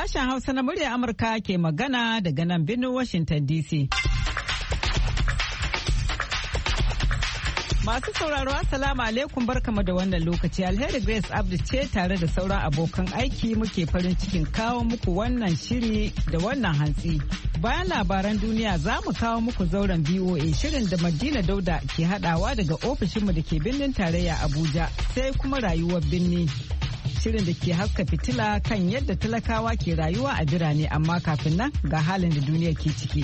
Sashen Hausa na murya Amurka ke magana daga nan birnin Washington DC. Masu sauraro Assalamu alaikum barkamu da wannan lokaci. Alheri Grace Abdu ce tare da sauran abokan aiki muke farin cikin kawo muku wannan shiri da wannan hantsi. Bayan labaran duniya za mu kawo muku zauren VOA shirin da Madina Dauda ke hadawa daga ofishinmu da ke birnin tarayya Abuja sai kuma rayuwar birni. Shirin da ke haska fitila kan yadda talakawa ke rayuwa a birane amma kafin nan ga halin da duniya ke ciki.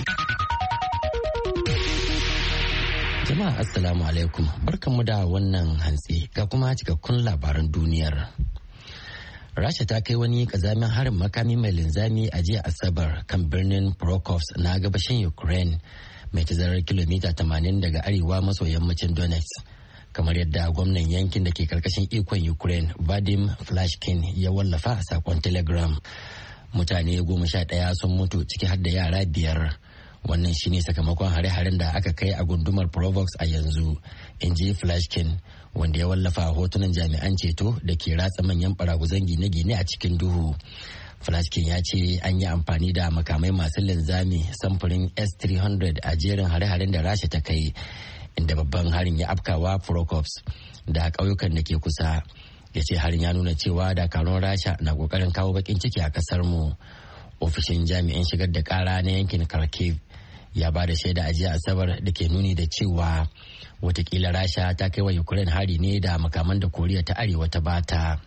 Jama'a Assalamu alaikum barkanmu da wannan hantsi ga kuma cikakkun labaran duniyar. Rasha ta kai wani kazamin harin makami mai linzami a jiya Asabar kan birnin Prokofsk na gabashin Ukraine mai tazarar kilomita 80 daga arewa maso yammacin Donetsk. Kamar yadda gwamnan yankin da ke karkashin ikon Ukraine Vadim Flashkin ya wallafa a sakon Telegram. Mutane 11 sun mutu ciki har da yara 5. Wannan shine sakamakon hare-haren da aka kai a gundumar Provox a yanzu, in ji Flashkin, wanda ya wallafa hotunan jami'an ceto da ke ratsa manyan baraguzan gine-gine a cikin duhu. Flashkin ya ce an yi amfani da makamai masu linzami samfurin S-300 a jerin hare-haren da Rasha ta kai, inda babban harin ya afkawa Prokofsk da ƙauyukan da ke kusa. Ya ce harin ya nuna cewa dakarun Rasha na ƙoƙarin kawo baƙin ciki a ƙasar mu. Ofishin jami'in shigar da ƙara na yankin Kharkiv ya ba da shaida a jiya Asabar da ke nuni da cewa watakila Rasha ta kai wa Ukraine hari ne da makaman da Koriya ta Arewa ta bata.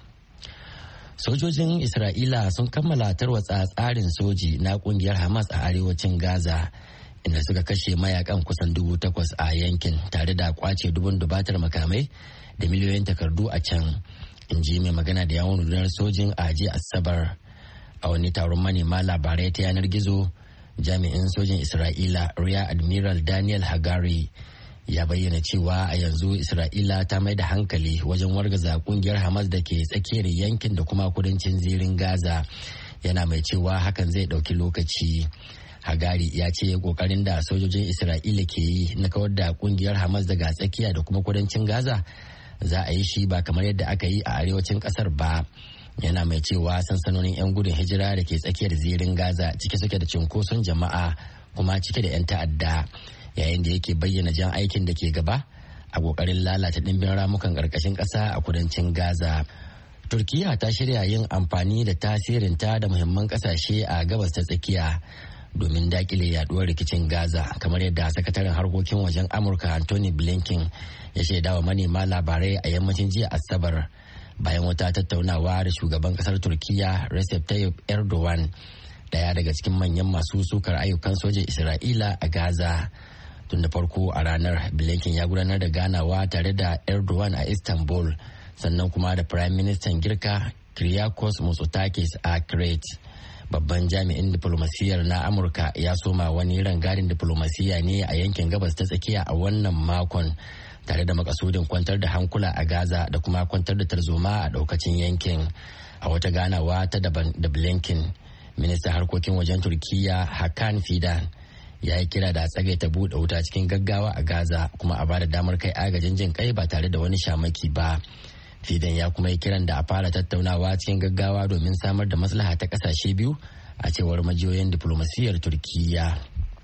Sojojin Isra'ila sun kammala tarwatsa tsarin soji na kungiyar Hamas a arewacin Gaza, inda suka kashe mayakan kusan 8,000 a yankin tare da kwace dubun dubatar makamai da miliyoyin takardu a can, in ji mai magana da yawon rundunar sojin a jiya Asabar. A wani taron manema labarai ta yanar gizo, jami'in sojin Isra'ila Rear Admiral Daniel Hagari ya bayyana cewa a yanzu Isra'ila ta mai da hankali wajen wargaza kungiyar Hamas da ke tsakiyar yankin da kuma kudancin zirin Gaza, yana mai cewa hakan zai ɗauki lokaci. Hagari ya ce kokarin da sojojin Isra'ila ke yi na kawar da kungiyar Hamas daga tsakiya da kuma kudancin Gaza za a yi shi ba kamar yadda aka yi a arewacin kasar ba. Yana mai cewa sansanonin 'yan gudun hijira da ke tsakiyar zirin Gaza cike suke da cunkoson jama'a kuma cike da 'yan ta'adda, yayin da yake bayyana jan aikin da ke gaba a kokarin lalata dimbin ramukan karkashin ƙasa a kudancin Gaza. Turkiya ta shirya yin amfani da tasirinta da muhimman ƙasashe a gabas ta tsakiya domin dakile yaduwar rikicin Gaza, kamar yadda sakataren harkokin wajen Amurka Anthony Blinken ya shaidawa manema labarai a yammacin jiya Asabar, bayan wata tattaunawa da shugaban kasar Turkiya Recep Tayyip Erdogan, daya daga cikin manyan masu sukar ayyukan sojin Isra'ila a Gaza. Tun da farko a ranar, Blinken ya gudanar da ganawa tare da Erdogan a Istanbul, sannan kuma da Prime Minister Girka Kyriakos Mitsotakis a Crete. Babban jami'in diplomasiyyar na Amurka ya soma wani rangadin diplomasiyya ne a yankin gabas ta tsakiya a wannan makon, tare da makasudin kwantar da hankula a Gaza da kuma kwantar da tarzoma a daukacin yankin. A wata ganawa ta daban da Blinken, ministan harkokin wajen Turkiya Hakan Fidan ya yi kira da tsagaita buɗe wuta cikin gaggawa a Gaza kuma a bada damar kai agajin jin kai ba tare da wani shamaki ba. Fidan ya kuma yi kiran da a fara tattaunawa cikin gaggawa domin samar da maslaha ta kasashe biyu, a cewar majiyoyin diplomasiyyar Turkiya.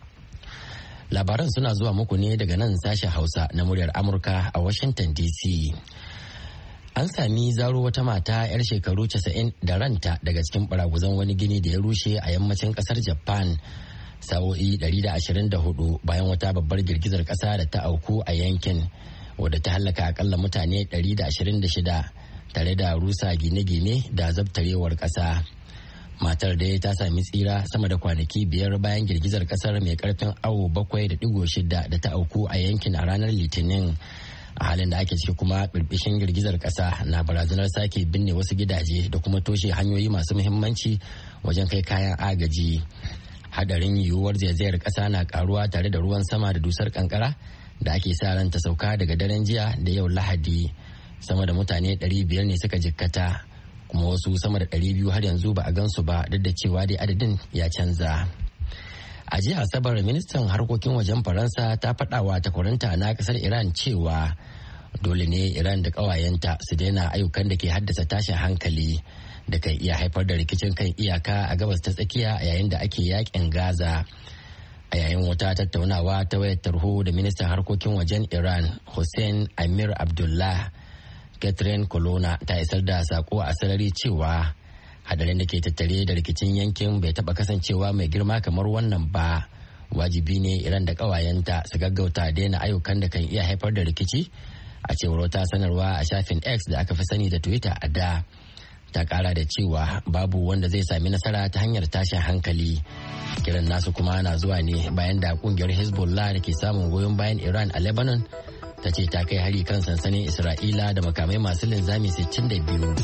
Labaran suna zuwa muku ne daga nan sashen Hausa na muryar Amurka a Washington DC. An sami zaro wata mata 'yar shekaru 90 da ranta daga cikin baraguzan wani gini da ya rushe a yammacin kasar Japan sa'o'i 124 bayan wata babbar girgizar kasa da ta auku a yankin, wadda ta hallaka akalla mutane 126 tare da rusa gine-gine da zabtarewar kasa. Matar da ta sami tsira sama da kwanaki 5 bayan girgizar kasar mai karfin awo 7.6 da ta auku a yankin a ranar Litinin. A halin da ake ciki kuma birbishin girgizar kasa na barazanar sake binne wasu gidaje da kuma toshe hanyoyi masu muhimmanci wajen kai kayan agaji. Hadarin yiwuwar zaizayar kasa na karuwa tare da ruwan sama da dusar kankara da ake sa ran ta sauka daga daren jiya da yau Lahadi. Sama da mutane 500 ne suka jikkata, kuma wasu sama da 200 har yanzu ba a gansu ba, duk da cewa dai adadin ya canza. A jiya Asabar, ministan harkokin wajen Faransa ta faɗawa takwaranta na ƙasar Iran cewa dole ne Iran da ƙawayenta su daina ayyukan da ke haddasa tashin hankali da kan iya haifar da rikicin kan iyaka a gabas ta tsakiya a yayin da ake yakin Gaza. A yayin wata tattaunawa ta wayar tarho da ministan harkokin wajen Iran Hussein Amir Abdullah, Catherine Colonna ta isar da sako a sarari cewa hadarin da ke tattare da rikicin yankin bai taba kasancewa mai girma kamar wannan ba. Wajibi ne Iran da kawayenta su gaggauta daina ayyukan da kan iya haifar da rikici, a cewar wata sanarwa a shafin X da aka fi sani da Twitter a da. Ta kara da cewa babu wanda zai sami nasara ta hanyar tashin hankali. Kiran nasu kuma na zuwa ne bayan da kungiyar Hezbollah da ke samun goyon bayan Iran a Lebanon ta ce ta kai hari kan sansanin Isra'ila da makamai masu linzami 62.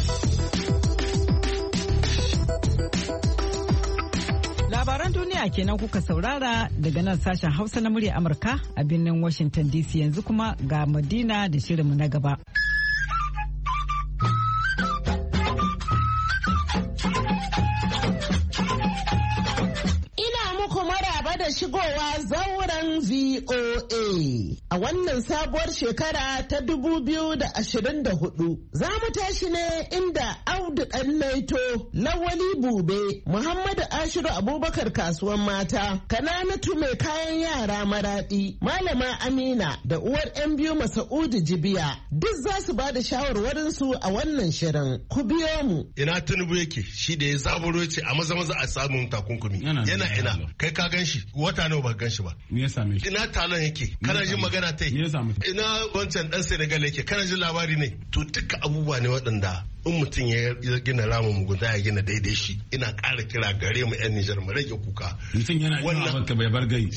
Labaran duniya kenan kuka saurara daga nan sashen Hausa na murya Amurka a birnin Washington DC. Yanzu kuma ga Madina da shirinmu na gaba. Shigowa zauren VOA a wannan sabuwar shekara ta 2024. Za mu tashi ne inda Audu Ɗanlaito, Lawali Bube, Muhammadu Ashiru Abubakar kasuwan mata, Kananatu mai kayan yara Maraɗi, Malama Amina da uwar 'yan biyu Masa'udu Jibiya duk za su ba da shawarwarinsu a wannan shirin. Ku biyo mu. Ina Tinubu yake shi da ya zaburo ce a maza a samun takunkumi. Yana ina. Kai ka gan shi. Wata nawa ba gan shi ba. Me ya same shi? Ina talon yake. Kana jin magana ta yi. Me ya same shi? Ina wancan dan Senegal yake. Kana jin labari ne. To duka abubuwa ne waɗanda in mutum ya gina ramin mugunta ya gina daidai shi. Ina ƙara kira gare mu 'yan Nijar mu rage kuka. Mutum yana yin abin ka bai bar gai.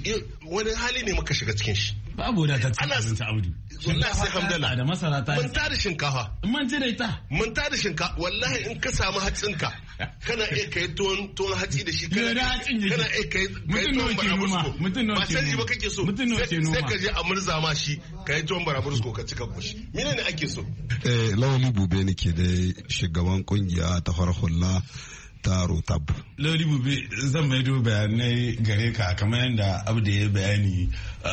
Wani hali ne muka shiga cikin shi. Babu wadatacce abinci Audu. Wallahi sai hamdala. Da masara ta. Mun tada shinkafa. Man ci da ita. Mun tada shinkafa. Wallahi in ka samu hatsinka kana iya kai tuwon hatsi da shi. Kana iya kai tuwon barabusko. Ba canji ba kake so. Sai ka je a murza ma shi ka yi tuwon barabusko ka cika kushi. Mene ne ake so? Lawali Bube nake da shugaban kungiya ta farhulla ta Rotab. Lawali Bube zan maido bayanai gare ka kamar yadda abu da ya bayani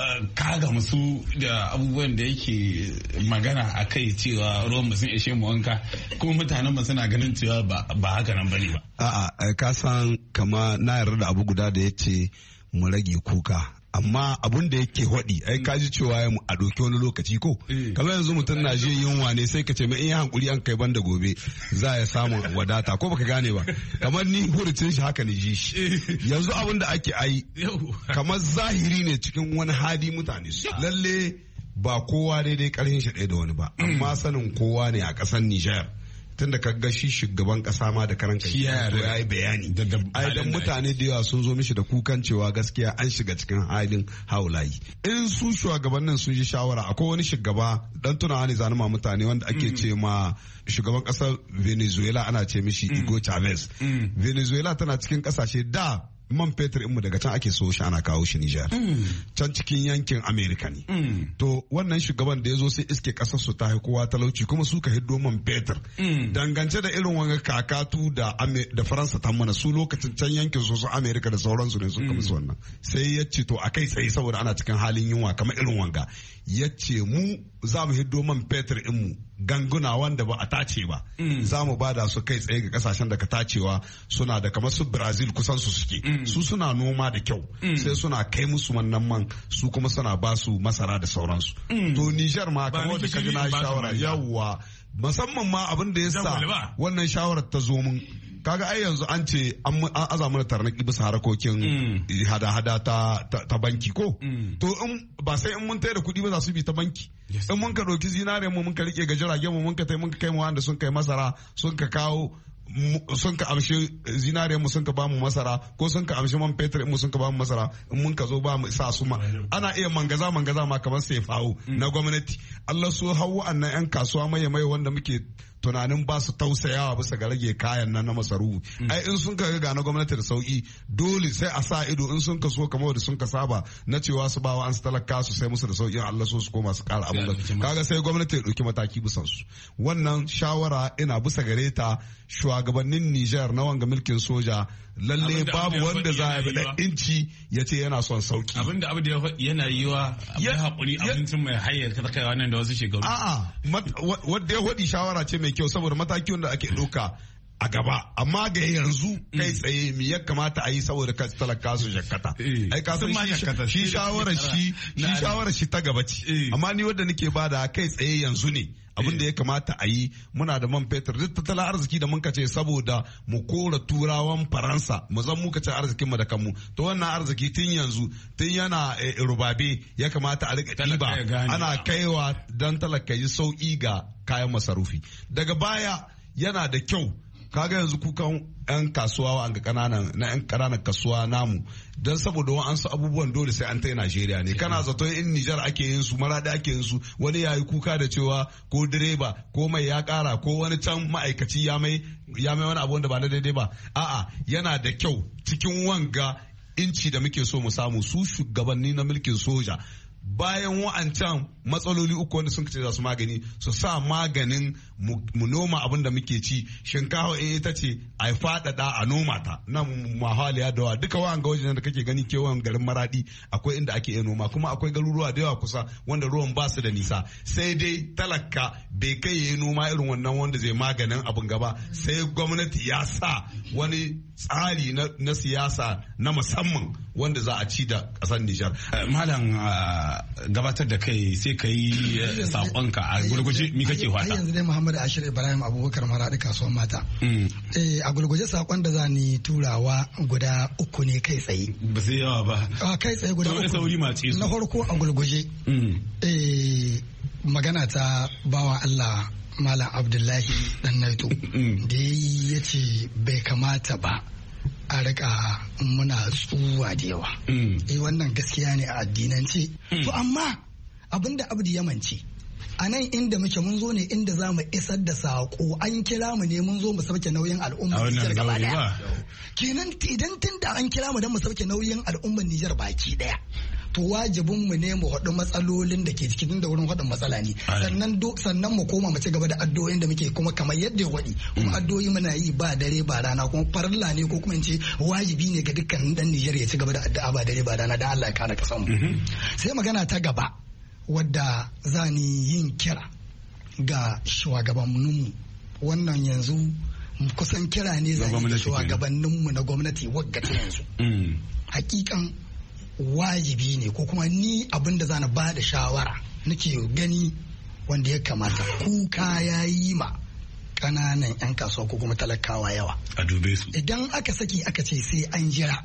ka ga musu da abubuwan da yake magana a kai cewa ruwan sun ishe mu wanka kuma mutanen mu suna ganin cewa ba haka nan bane ba. A'a ka san kama na yarda da abu guda da yace mu rage kuka. Amma abun da yake hodi ai ka ji cewa ya a doki wani lokaci ko kamar yanzu mutum na je yunwa ne sai ka ce mai in ya hankuri an kai banda gobe za ya samu wadata ko baka gane ba kamar ni hurucin shi haka ne ji shi yanzu abun da ake ai kamar zahiri ne cikin wani hadi mutane su lalle ba kowa daidai karhin shi ɗaya da wani ba amma sanin kowa ne a ƙasar Nijar tun da kaga shi shugaban kasa ma da karan kai ya yi bayani ai dan mutane da yawa sun zo mishi da kukan cewa gaskiya an shiga cikin halin haulayi in su shugabannin sun yi shawara akwai wani shugaba dan tunawa ne zanuma mutane wanda ake ce ma shugaban kasar Venezuela ana ce mishi Hugo Chavez Venezuela tana cikin kasashe da man fetur inmu daga can ake so shi ana kawo shi Nijar. Can cikin yankin Amerika ne. To wannan shugaban da ya zo sai iske kasar su ta kowa talauci kuma su ka hiddo man fetur. Dangance da irin wanga kakatu da Faransa ta mana su lokacin can yankin su Amerika da sauransu ne suka musu wannan. Sai ya ce to a kai tsaye saboda ana cikin halin yunwa kamar irin wanga. Ya ce mu za mu hiddo man fetur inmu ganguna wanda ba a tace ba. Za mu bada su kai tsaye ga kasashen da ka tacewa suna da kamar su Brazil kusan su suke. Su suna noma da kyau sai suna kai musu wannan man su kuma suna ba su masara da sauransu. To Nijar ma kamar da kaji na shawara yawwa musamman ma abin da ya sa wannan shawarar ta zo mun kaga ai yanzu an ce an aza mana tarnaki bisa harakokin hada-hada ta banki ko to in ba sai in mun tayar da kuɗi ba za su bi ta banki in mun ka ɗauki zinare mu mun ka rike ga jiragen mu mun ka kai mu wanda sun kai masara sun ka kawo sun ka amshi zinariyar mu sun ka bamu masara ko sun ka amshi man fetur mu sun ka bamu masara in mun ka zo ba mu sa su ma ana iya mangaza ma kamar sai fawo na gwamnati Allah so hawo annan yan kasuwa maye wanda muke tunanin ba su tausayawa bisa ga rage kayan nan na masarufi ai in sun ka ga na gwamnati da sauki dole sai a sa ido in sun ka so kamar da sun ka saba na cewa su bawa an su talaka su sai musu da sauki Allah so su koma su kara abin da kaga sai gwamnati ya dauki mataki bisan su wannan shawara ina bisa gare ta shugabannin Niger na wanga mulkin soja lalle babu wanda za ya da inci ya ce yana son sauki abinda abu da yana yiwa mai hakuri abincin mai hayyar ta kai wannan da wasu shekaru a'a wanda ya hodi shawara ce mai kyau saboda mataki wanda ake ɗauka a gaba, amma ga yanzu kai tsaye mi ya kamata a yi saboda talaka su shakkata. Ai ka san shi shawarar shi ta gaba ce, amma ni wanda nake bada kai tsaye yanzu ne abin da ya kamata a yi. Muna da man fetur, duk tattalin arziki da muka ce saboda mu kora turawan Faransa mu zan muka ce arzikin mu da kanmu, to wannan arziki tun yanzu tun yana rubabe ya kamata a rika ɗiba ana kaiwa dan talaka yi sauki ga kayan masarufi. Daga baya yana da kyau kaga yanzu kukan 'yan kasuwa an ga yan ƙananan kasuwa namu don saboda wa'ansu abubuwan dole sai an tai Najeriya ne. Kana zato in Nijar ake yin su, Maradi ake yin su, wani yayi kuka da cewa ko direba ko mai ya ƙara ko wani can ma'aikaci ya mai wani abu wanda ba na daidai ba. A'a, yana da kyau cikin wanga inci da muke so mu samu su shugabanni na mulkin soja bayan wa'ancan matsaloli uku wanda sun ce za su magani su sa maganin mu noma abin da muke ci. Shinkafa in ita ce a faɗaɗa a noma ta nan mahaliya da wa duka wa'an ga wajen da kake gani kewan garin Maradi akwai inda ake iya noma, kuma akwai garuruwa da yawa kusa wanda ruwan ba su da nisa, sai dai talaka bai kai yayi noma irin wannan wanda zai maganin abin gaba, sai gwamnati ya sa wani tsari na siyasa na musamman wanda za a ci da ƙasar Nijar. Malam gabatar da kai sai ka yi saƙonka a gurguje mi kake fata? Yanzu dai Muhammadu Ashir Ibrahim Abubakar Maradi kasuwar mata. A gurguje saƙon da za ni turawa guda uku ne kai tsaye. Ba sai yawa ba. Kai tsaye guda uku. Sauri mace su. Na farko a gurguje. Magana ta bawa Allah Malam Abdullahi Dan Naito da ya ce bai kamata ba a rika muna tsuwa da yawa. Wannan gaskiya ne a addinance. To amma abinda Abdu ya mance a nan inda muke mun zo ne inda za mu isar da saƙo, an kira mu ne mun zo mu sauke nauyin al'ummar Nijar gaba daya. Kenan idan tun da an kira mu don mu sauke nauyin al'ummar Nijar baki daya, to wajibin mu ne mu haɗu matsalolin da ke cikin da wurin haɗin matsala ne, sannan mu koma mu ci gaba da addu'o'in da muke kuma kamar yadda ya waɗi, kuma addu'o'i muna yi ba dare ba rana, kuma farilla ne ko kuma in ce wajibi ne ga dukkan dan Nijar ya ci gaba da addu'a ba dare ba rana dan Allah ya kare kasan mu. Sai magana ta gaba wadda za ni yin kira ga shugabanninmu, wannan yanzu kusan kira ne za ni shugabanninmu na gwamnati wagga ta yanzu. Hakikan wajibi ne ko kuma ni abin da zana ba da shawara nake gani wanda ya kamata, kuka ya yi ma ƙananan 'yan kasuwa ko kuma talakawa yawa. A dube su. Idan aka saki aka ce sai an jira,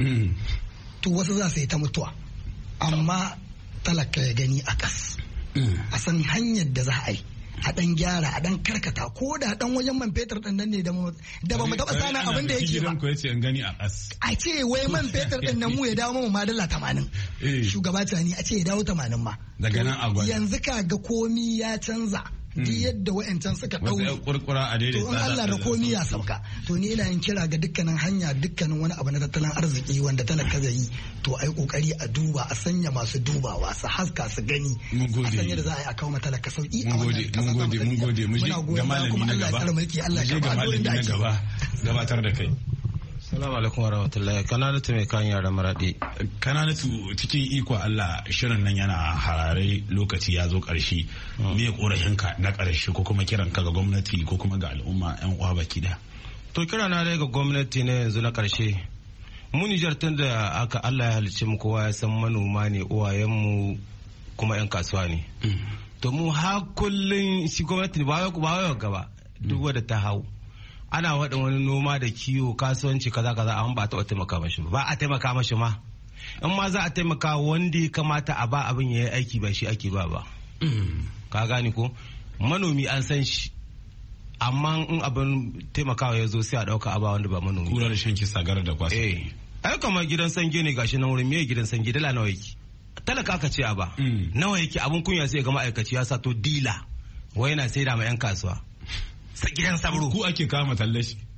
to wasu za su yi ta mutuwa, amma talaka ya gani a kas, a san hanyar da za a yi a dan gyara a dan karkata, ko da dan wajen man fetur din nan ne da ba mu taba sana abin da yake ba. A ce wai man fetur din nan mu ya dawo mu madalla 80. Shugaba Tani a ce ya dawo 80 ma. Daga nan agwai. Yanzu ka ga komi ya canza. Duk yadda wa'yancan suka ɗaure. To in Allah da komi ya sauka. To ni ina yin kira ga dukkanin hanya, dukkanin wani abu na tattalin arziki wanda talaka zai yi. To ai kokari a duba, a sanya masu dubawa, su haska su gani. A sanya da za a yi a kawo matalaka sauki a wannan kasa. Mun gode. Mu je ga malami na gaba. Mu je ga malami na gaba. Gabatar da kai. Salamu alaikum warahmatullahi. Kananatu mai kan yara Maradi. Kananatu, cikin iko Allah shirin nan yana harare, lokaci ya zo ƙarshe. Me korafinka na ƙarshe ko kuma kiranka ga gwamnati ko kuma ga al'umma 'yan uwa baki da? To kira na dai ga gwamnati ne yanzu na ƙarshe. Mu Nijar tun da aka Allah ya halicce mu, kowa ya san manoma ne, uwayenmu kuma 'yan kasuwa ne. To mu har kullun shi gwamnati ba wai gaba duk wanda ta hau. Ana waɗin wani noma da kiwo, kasuwanci kaza amma ba a taɓa taimaka mashi ba a taimaka mashi ma. In ma za a taimaka wanda ya kamata a ba abin ya yi aiki ba shi ake ba. Ka gane ko? Manomi an san shi, amma in abin taimakawa ya zo sai a ɗauka a ba wanda ba manomi. Kura da shan kisa gara da kwasa. Ai kamar gidan sange ne gashi nan wurin, me gidan sange dala nawa yake? Talaka aka ce a ba. Nawa yake? Abin kunya sai ga ma'aikaci ya sa to dila wai yana sai da ma 'yan kasuwa. Gidan sabro ku ake kama tallashi.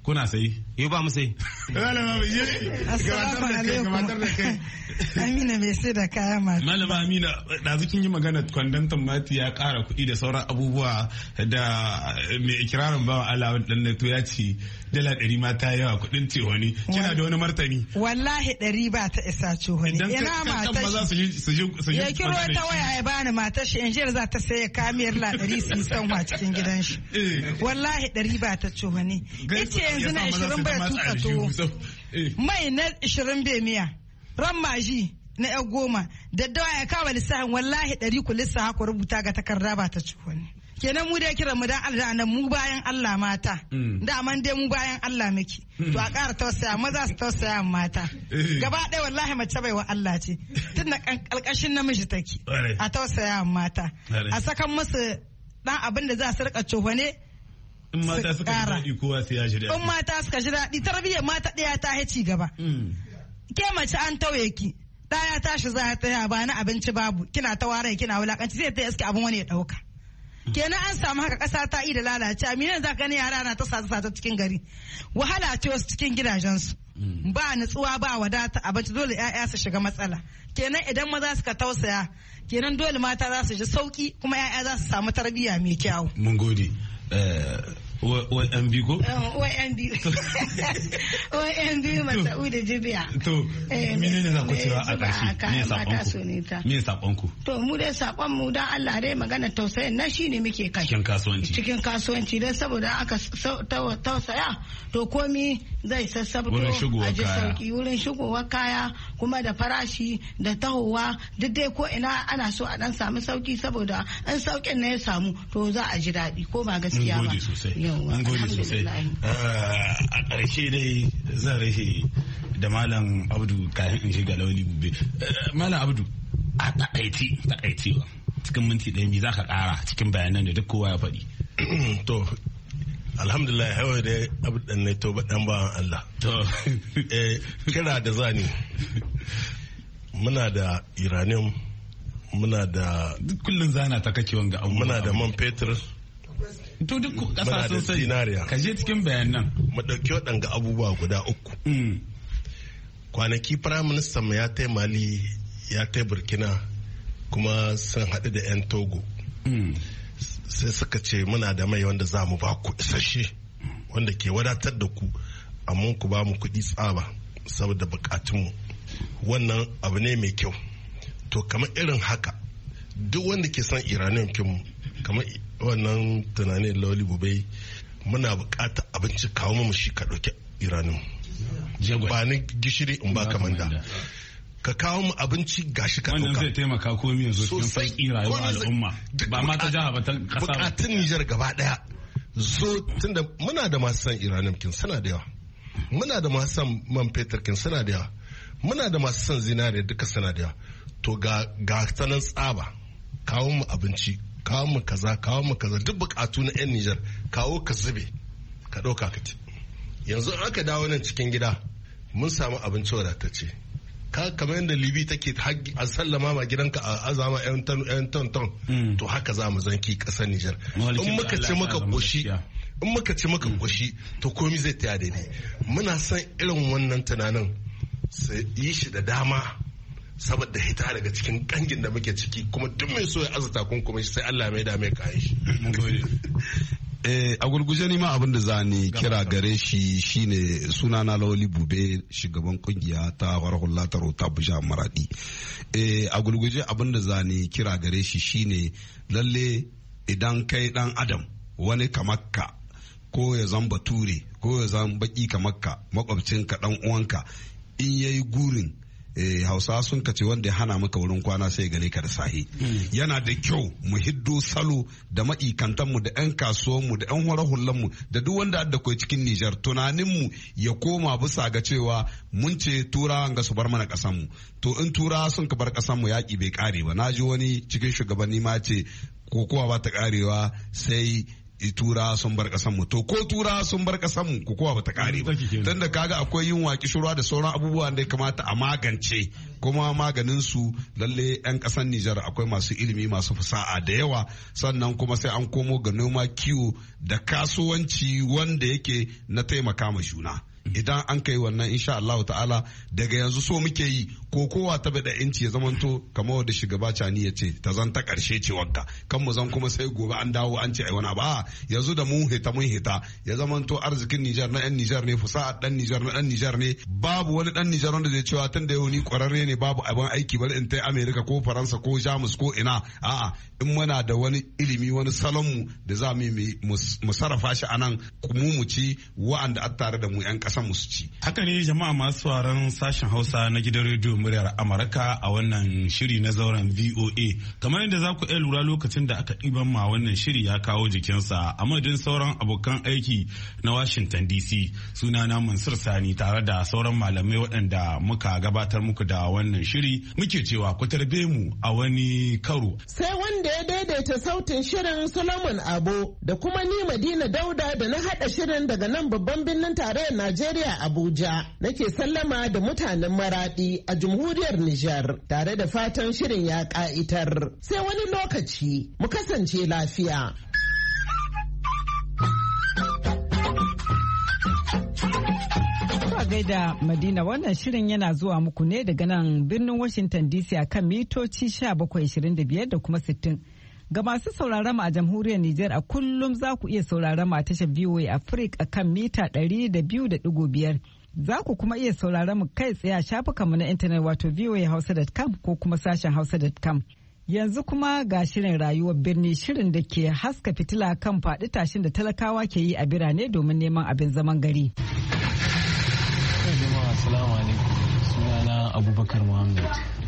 kuna sai yau ba mu sai assalamu alaikum Amina mai sai da kaya masu malama Amina ɗazu kin yi magana kwandon tamati ya ƙara kuɗi da sauran abubuwa da mai ikirarin bawa Allah dan to ya ce $100 ma ta yawa kuɗin cehoni kina da wani martani wallahi 100 ba ta isa cehoni ina matar shi ya kiro ta waya ya bani matar shi injiyar za ta saye kamiyar $100 su yi sanwa cikin gidan shi wallahi 100 ba ta cehoni ita yanzu na 20 bai tuka tuwo mai na 20 bai miya ran maji na 10 daddawa ya kawo lissafin wallahi 100 ku lissafa ku rubuta ga takarda ba ta cehoni kenan mu dai kiran mu dan Allah nan mu bayan Allah mata da man dai mu bayan Allah muke to a ƙara tausaya maza su tausaya mata gaba ɗaya wallahi mace bai wa Allah ce tun da kalkashin namiji take a tausaya mata a sakan musu dan abin da za su rika cofa ne in mata suka ji daɗi kowa sai ya ji daɗi in mata suka ji daɗi tarbiyyar mata ɗaya ta ci gaba ke mace an tauye ki ɗaya tashi za ta ya ba na abinci babu kina ta ware kina wulakanci sai ta iske abin wani ya ɗauka kenan an samu haka ƙasa ta yi da lalace aminan za ka ne yara na ta sata cikin gari wahala ce wasu cikin gidajensu ba nutsuwa ba wadata abinci dole 'ya'ya su shiga matsala kenan idan maza suka tausaya kenan dole mata za su ji sauki kuma 'ya'ya za su samu tarbiyya mai kyau. Mun gode. OMB ko? OMB Masa'udu Jibiya. To, mene ne za ku cewa a ƙarshe? Me saƙonku? To, mu dai saƙonmu don Allah dai magana tausayin na shi ne muke kai. Cikin kasuwanci. Cikin kasuwanci don saboda aka tausaya to komi zai sassabto a ji sauki wurin shigowa kaya kuma da farashi da tahowa duk dai ko ina ana so a dan samu sauki saboda in saukin na ya samu to za a ji daɗi ko ba gaskiya ba. Mun gode sosai. A ƙarshe dai zan rahe da Malam Abdu kayan in shiga Lawali Bube. Malam Abdu a takaicewa cikin minti ɗaya me za ka ƙara cikin bayanan da duk kowa ya faɗi. To, alhamdulillah hawa da abu ɗan na to ɗan bawan Allah. To, kira da zani muna da uranium muna da kullum zana ta kake wanga abubuwa. Muna da man fetur. To duk ƙasa sun sani ka je cikin bayanan. Mu ɗauki waɗanga abubuwa guda 3. Kwanaki Prime Minister mu ya tai Mali ya tai Burkina kuma sun haɗu da 'yan Togo. Sai suka ce muna da mai wanda za mu ba ku isasshe wanda ke wadatar da ku amma ku ba mu kuɗi tsaba saboda bukatunmu. Wannan abu ne mai kyau. To kamar irin haka duk wanda ke son Iranian kinmu kamar wannan tunanin Lawali Bube muna bukatar abinci kawo mu shi ka ɗauki Iranian. Ba ni gishiri in ba kamanda. Ka kawo mu abinci gashi ka ɗauka. Wannan zai taimaka komi yanzu cikin sauƙi rayuwar al'umma. Ba ma ta jiha ba ta ƙasa ba. Bukatun Nijar gaba ɗaya. So tunda muna da masu son Iranian kin suna da yawa. Muna da masu son man fetur kin suna da yawa. Muna da masu son zinariya duka suna da yawa. To ga sanan tsaba kawo mu abinci kawo mu kaza duk bukatu na 'yan Nijar kawo ka zube ka ɗauka ka ci. Yanzu aka dawo nan cikin gida mun samu abinci wadatacce ka kamar yadda Libi take a sallama ma gidanka a azama 'yan ton to haka za mu zanki ƙasar Nijar in muka ci maka koshi to komi zai taya daidai. Muna son irin wannan tunanin sai yi shi da dama saboda hita daga cikin kangin da muke ciki kuma duk mai so ya azuta kuma sai Allah mai da mai kayan shi. A gurguje ni ma abin da za ni kira gare shi shine sunana Lawali Bube shugaban kungiya ta warhulla ta rota Buja Maradi. A gurguje abin da za ni kira gare shi shine lalle idan kai dan adam wani kamakka ko ya zan bature ko ya zan baki kamakka makwabcinka dan uwanka in yayi gurin Hausa sun kace wanda ya hana maka wurin kwana sai gare ka da sahi. Yana da kyau mu hiddo salo da ma'ikantanmu da 'yan kasuwanmu da 'yan hullanmu da duk wanda adda kai cikin Nijar tunaninmu ya koma bisa ga cewa mun ce turawan ga su bar mana kasanmu. To in turawa sun ka bar kasanmu yaƙi bai kare ba. Na ji wani cikin shugabanni ma ce kokowa ba ta karewa sai tura sun bar kasan mu to ko tura sun bar kasan mu ko kowa bata kare ba tunda kaga akwai yunwa kishirwa da sauran abubuwa da ya kamata a magance kuma maganin su lalle yan kasan Nijar akwai masu ilimi masu fasaha da yawa sannan kuma sai an komo ga noma kiwo da kasuwanci wanda yake na taimaka ma juna idan an kai wannan insha Allah ta'ala daga yanzu so muke yi ko kowa ta bada inci ya zamanto kamar wanda shugaba Cani ya ce ta zan ta karshe ce wanka kan mu zan kuma sai gobe an dawo an ce ai wani ba yanzu da mun hita ya zamanto arzikin Nijar na yan Nijar ne fusa'a dan Nijar na dan Nijar ne babu wani dan Nijar wanda zai cewa tun da yau ni kwararre ne babu abin aiki bari in tai America ko Faransa ko Jamus ko ina a'a in muna da wani ilimi wani salon mu da za mu sarrafa shi anan mu ci wa'anda a tare da mu yan kasan mu su ci haka ne jama'a masu sauraron sashen Hausa na gidan rediyo muryar Amurka a wannan shiri na zauren VOA kamar yadda za ku iya lura lokacin da aka ɗiban ma wannan shiri ya kawo jikinsa a madadin sauran abokan aiki na Washington DC sunana Mansur Sani tare da sauran malamai waɗanda muka gabatar muku da wannan shiri muke cewa ku tarbe mu a wani karo sai wanda ya daidaita sautin shirin Solomon Abo da kuma ni Madina Dauda da na haɗa shirin daga nan babban birnin tarayyar Najeriya Abuja nake sallama da mutanen Maradi a jamhuriyar Nijar tare da fatan shirin ya ƙa'itar. Sai wani lokaci mu kasance lafiya. Gaida Madina wannan shirin yana zuwa muku ne daga nan birnin Washington DC a kan mitoci 1725 da kuma 60. Ga masu sauraron mu a jamhuriyar Nijar a kullum za ku iya sauraron mu a tashar VOA Africa a kan mita 200.5. Za ku kuma iya sauraron mu kai tsaye a shafukanmu na intanet wato voahausa.com ko kuma sashen hausa.com. Yanzu kuma ga shirin rayuwar birni shirin da ke haska fitila kan faɗi tashin da talakawa ke yi a birane domin neman abin zaman gari. Assalamu alaikum. Sunana Abubakar Muhammad.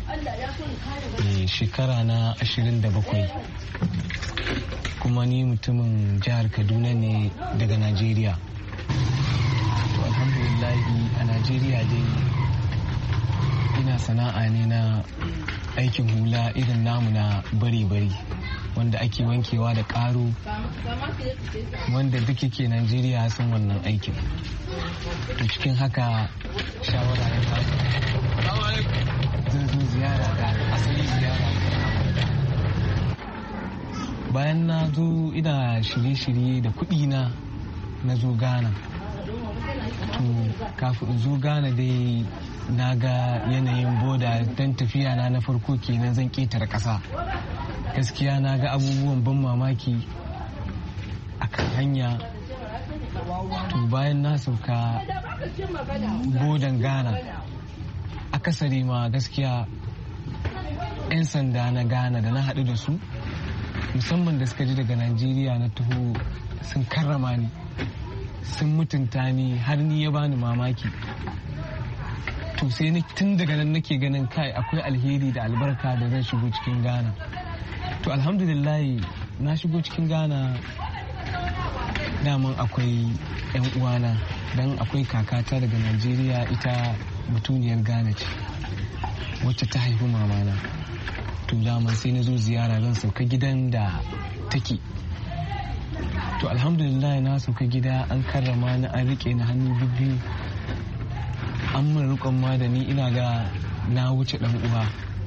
Shekara na 27. Kuma ni mutumin jihar Kaduna ne daga Najeriya. Alhamdulillahi a Najeriya dai ina sana'a ne na aikin hula irin namu na bari-bari wanda ake wankewa da ƙaro wanda duk yake Najeriya sun wannan aikin. To cikin haka shawara ya taso zan zo ziyara da asali ziyara. Bayan na zo ina shirye-shirye da kuɗi na zo Ghana. To kafin in zo Ghana dai na ga yanayin boda don tafiya na farko kenan zan ƙetare ƙasa. Gaskiya na ga abubuwan ban mamaki a kan hanya. To bayan na sauka bodan Ghana akasari ma gaskiya 'yan sanda na Ghana da na haɗu da su musamman da suka ji daga Najeriya na taho sun karrama ni sun mutunta ni har ni ya bani mamaki. To sai tun daga nan nake ganin kai akwai alheri da albarka da zan shigo cikin Ghana. To alhamdulillahi na shigo cikin Ghana daman akwai 'yan uwana don akwai kakata daga Najeriya ita mutuniyar Ghana ce wacce ta haifi mamana. To daman sai na zo ziyara zan sauka gidan da take. To alhamdulillah na sauka gida an karrama ni an rike ni hannu biyu an mun rikon ma da ni ina ga na wuce dan uwa.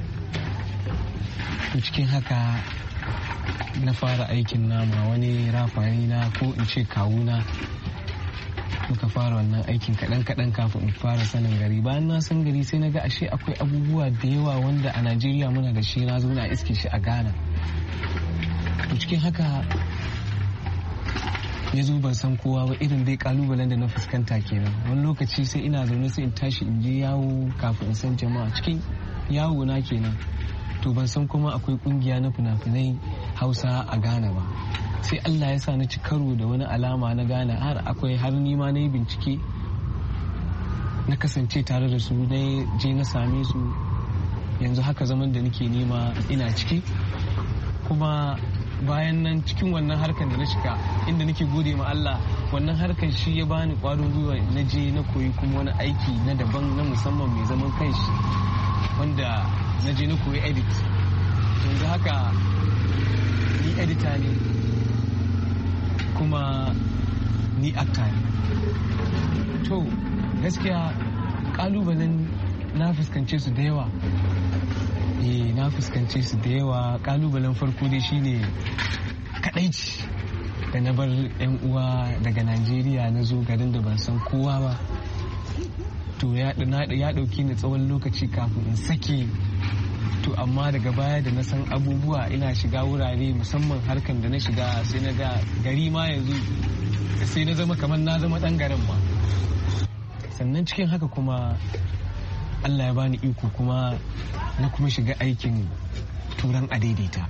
To cikin haka na fara aikin nama wani rafani na ko in ce kawuna muka fara wannan aikin kaɗan kafin in fara sanin gari. Bayan na san gari sai na ga ashe akwai abubuwa da yawa wanda a Najeriya muna da shi na zo na iske shi a Ghana. To cikin haka ya zo ban san kowa ba irin dai kalubalen da na fuskanta kenan. Wani lokaci sai ina zaune sai in tashi in je yawo kafin in san jama'a cikin yawo na kenan. To ban san kuma akwai kungiya na fina-finai Hausa a Ghana ba. Sai Allah ya sa na ci karo da wani alama na Ghana har nima na yi bincike na kasance tare da su na je na same su yanzu haka zaman da nake nema ina ciki. Kuma bayan nan cikin wannan harkar da na shiga inda nake gode ma Allah wannan harkar shi ya bani kwarin gwiwa na je na koyi kuma wani aiki na daban na musamman mai zaman kanshi wanda na je na koyi edit. Yanzu haka ni edita ne kuma ni actor ne. To gaskiya kalubalen na fuskance su da yawa. Na fuskance su da yawa. Kalubalen farko dai shine kadaici da na bar 'yan uwa daga Najeriya na zo garin da ban san kowa ba. To ya dauki ni tsawon lokaci kafin in sake. To amma daga baya da na san abubuwa ina shiga wurare musamman harkan da na shiga sai na ga gari ma yanzu sai na zama kamar na zama dan garin ma. Sannan cikin haka kuma Allah ya bani iko kuma na kuma shiga aikin turan adaidaita.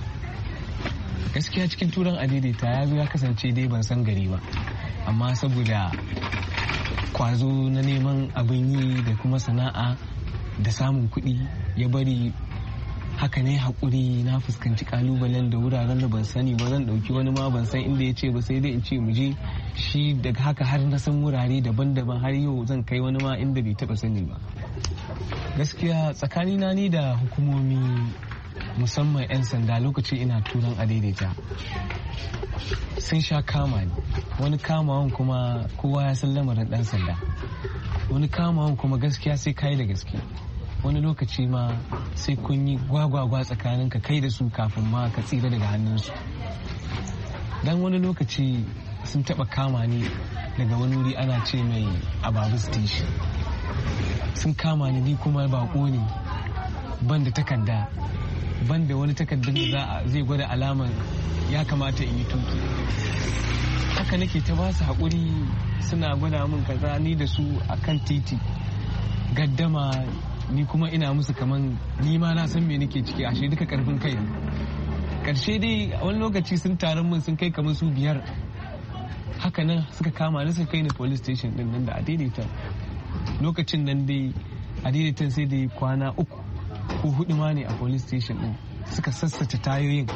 Gaskiya cikin turan adaidaita ya zo ya kasance dai ban san gari ba, amma saboda kwazo na neman abin yi da kuma sana'a da samun kuɗi ya bari haka ne haƙuri. Na fuskanci kalubalen da wuraren da ban sani ba, zan ɗauki wani ma ban san inda ya ce ba sai dai in ce mu je shi. Daga haka har na san wurare daban-daban har yau zan kai wani ma inda bai taɓa sani ba. Gaskiya tsakanina ni da hukumomi musamman 'yan sanda lokaci ina turan adaidaita sun sha kama ni. Wani kamawan kuma kowa ya san lamarin ɗan sanda, wani kamawan kuma gaskiya sai kayi da gaske. Wani lokaci ma sai kun yi gwagwagwa tsakanin ka kai da su kafin ma ka tsira daga hannunsu. Dan wani lokaci sun taba kama ni daga wani wuri ana ce mai Ababu station. Sun kama ni kuma bako ne, ban da takarda, ban da wani takardar da zai gwada alaman ya kamata in yi tuki. Haka nake ta ba su haƙuri, suna gwada min kaza ni da su akan titi gaddama. Ni kuma ina musu kaman ni ma na san me nake ciki, ashe duka karfin kai. Karshe dai a wani lokaci sun taron min sun kai kamar su 5. Haka nan suka kama ni suka kai ni police station din nan da adaidaita. Lokacin nan dai adaidaitan sai dai kwana 3 ko 4 ma ne a police station din, suka sassace tayoyin.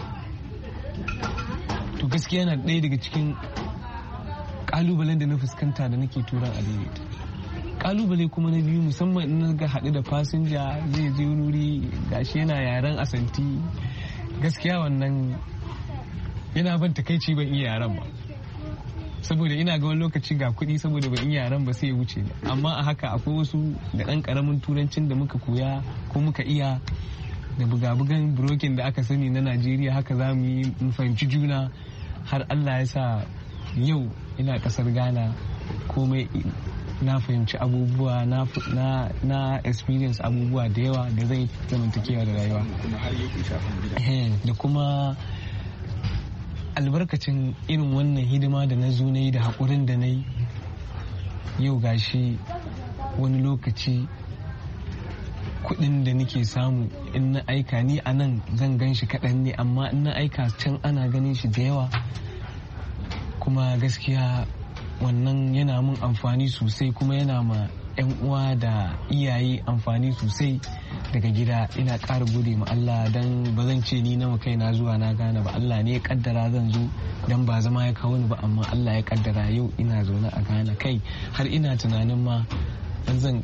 To gaskiya yana ɗaya daga cikin kalubalen da na fuskanta da nake turan adaidaita. Kalubale kuma na biyu musamman in ga haɗu da fasinja zai je wuri gashi yana yaren asanti. Gaskiya wannan yana ban takaici ban iya yaren ba, saboda ina ga wani lokaci ga kuɗi saboda ban iya yaren ba sai ya wuce ni. Amma a haka akwai wasu da ɗan ƙaramin turancin da muka koya ko muka iya da buga-bugan brokin da aka sani na Najeriya, haka za mu yi mu fahimci juna har Allah ya sa yau ina ƙasar Ghana komai na fahimci abubuwa na experience abubuwa da yawa da zai zamantakewa da rayuwa da kuma albarkacin irin wannan hidima da na zo na yi da haƙurin da na yi. Yau gashi wani lokaci kuɗin da nake samu in na aika ni a nan zan gan shi kaɗan ne, amma in na aika can ana ganin shi da yawa. Kuma gaskiya wannan yana mun amfani sosai kuma yana ma 'yan uwa da iyaye amfani sosai daga gida. Ina ƙara gode ma Allah don ba zan ce ni nawa kaina zuwa na gane ba. Allah ne ya kaddara zan zo don ba zama ya kawo ni ba, amma Allah ya kaddara yau ina zaune a Ghana. Kai har ina tunanin ma zan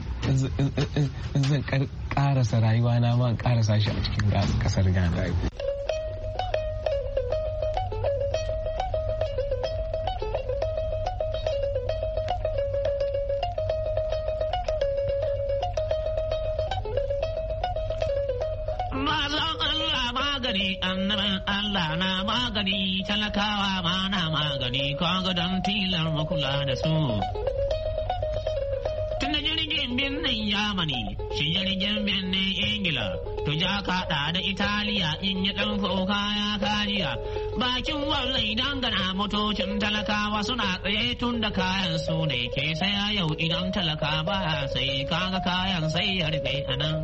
ƙarasa rayuwa na ma ƙarasa shi a cikin ƙasar Ghana. Annabin Allah na magani, talakawa ma na magani, kaga don tilar makula da su. Tun da jirgin birnin Yamani, shi jirgin birnin Ingila, to ja kaɗa da Italiya in yi ɗan kuka ya kajiya. Bakin wallai dangana motocin talakawa suna tsaye tun da kayan su ne ke saya yau idan talaka ba sai kaga kayan sai ya rufe a nan.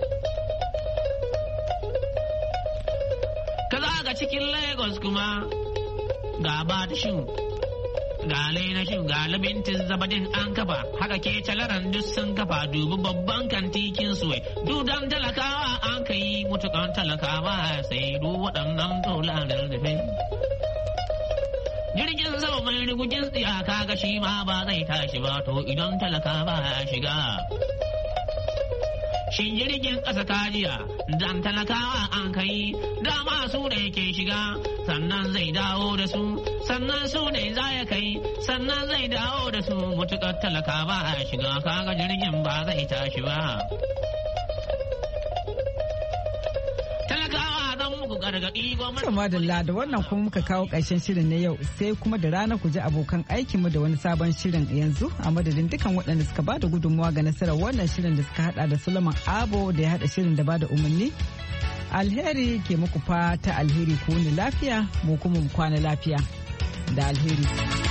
Ga cikin Lagos kuma ga Batishin, ga Lainashin, ga Labintin Zabadin an kafa, haka ke talaran duk sun kafa, dubi babban kantikin suwai. Dudan talakawa an ka yi mutukan talakawa sai du waɗannan dolarar da fai. Jirgin sama mai rigujin tsiyaka ga shi ma ba zai tashi ba, to idan talakawa ya shiga. shin jirgin ƙasa kajiya dan talakawa an kai dama su ne ke shiga sannan zai dawo da su sannan su ne za ya kai sannan zai dawo da su mutukar talaka ba a shiga kaga jirgin ba zai tashi ba. Madalla da wannan kuma muka kawo ƙarshen shirin na yau sai kuma da rana ku ji abokan aikinmu da wani sabon shirin yanzu a madadin dukan waɗanda suka ba da gudunmawa ga nasarar wannan shirin da suka hada da Suleiman Abo da ya hada shirin da ba da umarni. Alheri ke muku fata alheri ku wuni lafiya mu kuma mu kwana lafiya da alheri.